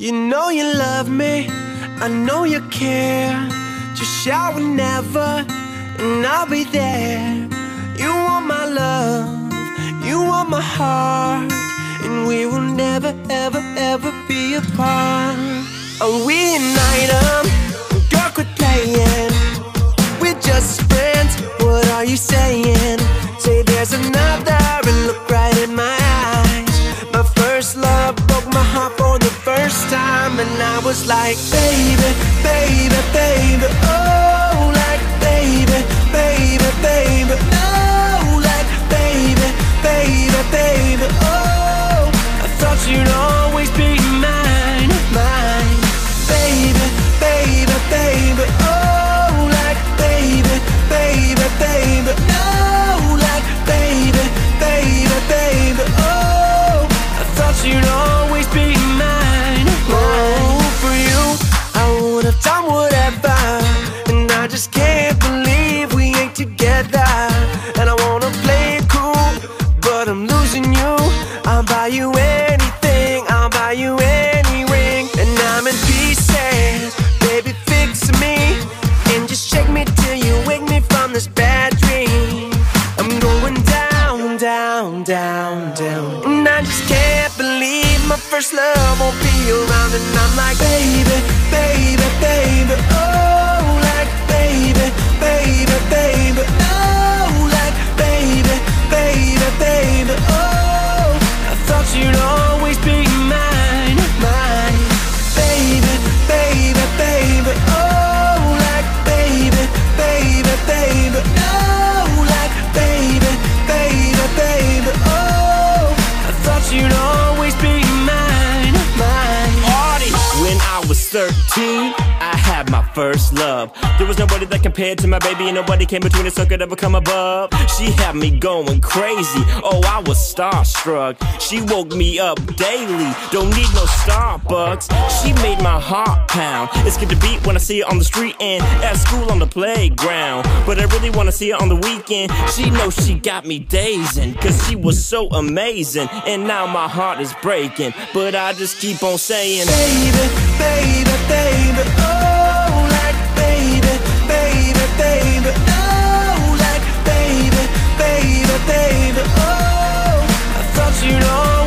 You know you love me, I know you care. Just shout whenever, and I'll be there. You want my love, you want my heart, and we will never, ever, ever be apart. And we ignite 'em, girl, quit playing. We're just friends, what are you saying? Say there's another and look right in my eyes. My first love broke my heart for the first time, and I was like, baby, baby, baby, oh, like baby, baby, baby, oh, like baby, baby, baby, oh, I thought you'd always be mine, mine, baby, baby, baby, oh, like baby, baby, baby, oh, like baby, baby, baby, oh, I thought you'd always be mine, mine. Oh, for you, I would have done whatever, and I just can't believe we ain't together. And I wanna play it cool, but I'm losing you. I'll buy you anything, I'll buy you any ring, and I'm in pieces, baby, fix me, and just shake me till you wake me from this bad dream. I'm going down, down, down, down, and I just can't believe my first love won't be around. And I'm like, baby, baby, baby, oh, like baby, baby, baby, oh, like baby, baby, baby, oh, I thought you'd always be mine, mine, baby, baby, baby, oh, like baby, baby, baby, oh, like baby, baby, baby, oh, I thought you'd always be mine, mine. Party. When I was 13, I had my first love. There was nobody that compared to my baby, and nobody came between us so could ever come above. She had me going crazy, oh, I was starstruck. She woke me up daily, don't need no Starbucks. She made my heart pound. It's good to beat when I see her on the street and at school on the playground, but I really wanna see her on the weekend. She knows she got me dazing, cause she was so amazing, and now my heart is breaking, but I just keep on saying, baby, baby, baby, oh, like baby, baby, baby, oh, like baby, baby, baby, oh, I thought you'd always